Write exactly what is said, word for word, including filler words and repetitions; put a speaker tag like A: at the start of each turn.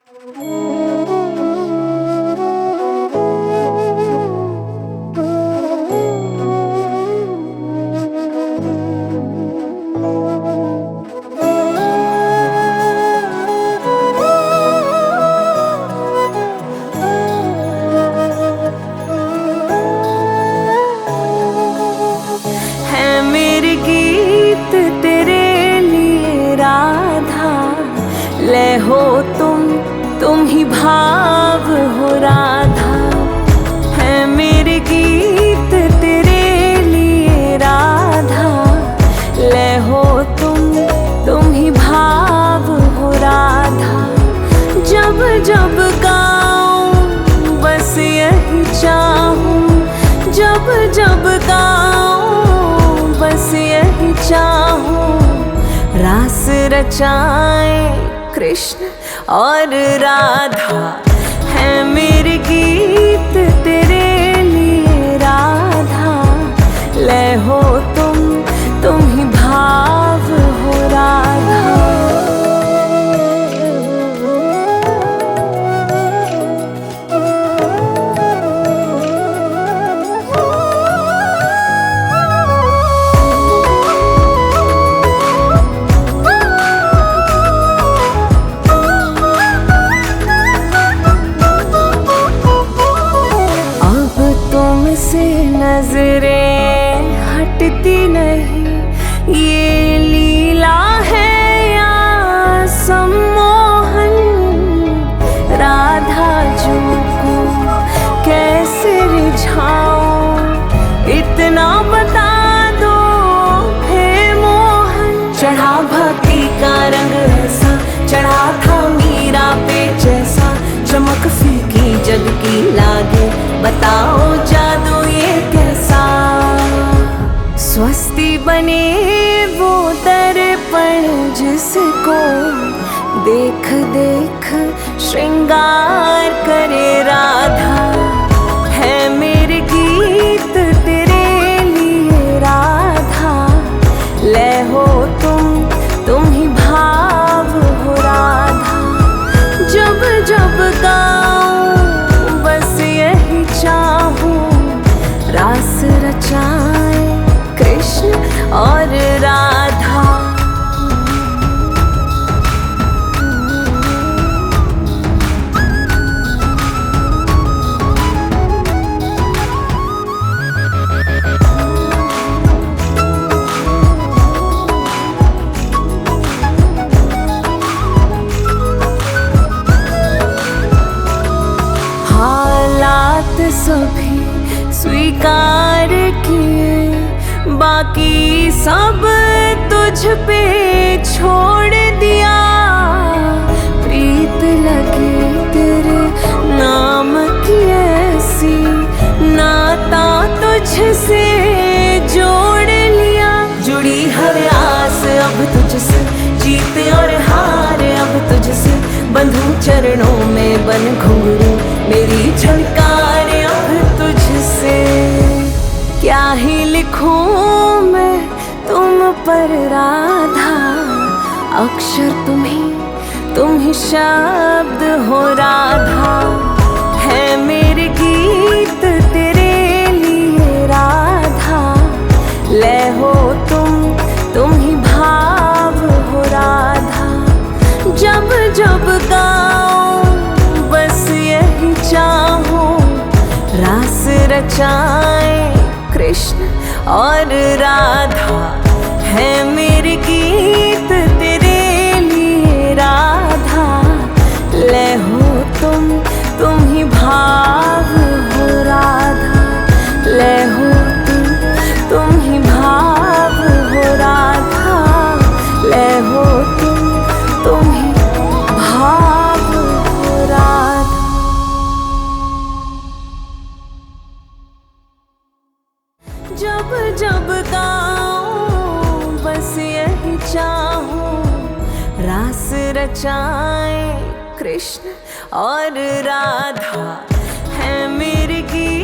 A: ले हो तुम, तुम ही भाव हो राधा। है मेरे गीत तेरे लिए राधा। ले हो तुम, तुम ही भाव हो राधा। जब जब गाऊं बस यही चाहूं, जब जब गाऊं बस यही चाहूं। रास रचाएं कृष्ण और राधा। है मेरे गीत तेरे लिए राधा। ले हो तुम, तुम ही भाव हो राधा। से नजरें हटती नहीं, ये लीला है या सम्मोहन। राधा जी को कैसे रिझाऊं, इतना बता दो हे मोहन। चढ़ा भक्ति का रंग ऐसा, चढ़ा था मीरा पे जैसा। चमक फीकी जग की लागे, बताओ जादू ये कैसा। स्वस्ति बने वो दर्पण जिसको देख देख श्रृंगार करे राधा। है मेरे गीत तेरे लिए राधा। ले हो तुम, तुम ही भाव हो राधा। जब जब गाऊं बस यही चाहूं। रास रचाएं कृष्ण और राधा। हालात सभी स्वीकार किए, बाकी सब तुझ पे छोड़ दिया। प्रीत लगी तेरे नाम की ऐसी, नाता तुझसे जोड़ लिया। जुड़ी हर आस अब तुझसे, जीत और हार अब तुझसे। बंधु चरणों में बन घुंघरू, मेरी झलकार अब तुझसे। क्या ही लिखूं मैं तुम पर राधा। अक्षर तुम ही, तुम ही शब्द हो राधा। है मेरे गीत तेरे लिए राधा। ले हो तुम, तुम ही भाव हो राधा। जब जब गाऊं बस यही चाहूं। रास रचाएं कृष्ण और राधा। है मेरे गीत तेरे लिए राधा। ले हो तुम, तुम ही भाव हो राधा। ले हो तुम, तुम ही भाव हो राधा। ले हो तुम, तुम ही भाव हो राधा। जब जब गाऊं बस यही चाहूं। रास रचाएं कृष्ण और राधा। है मेरे गीत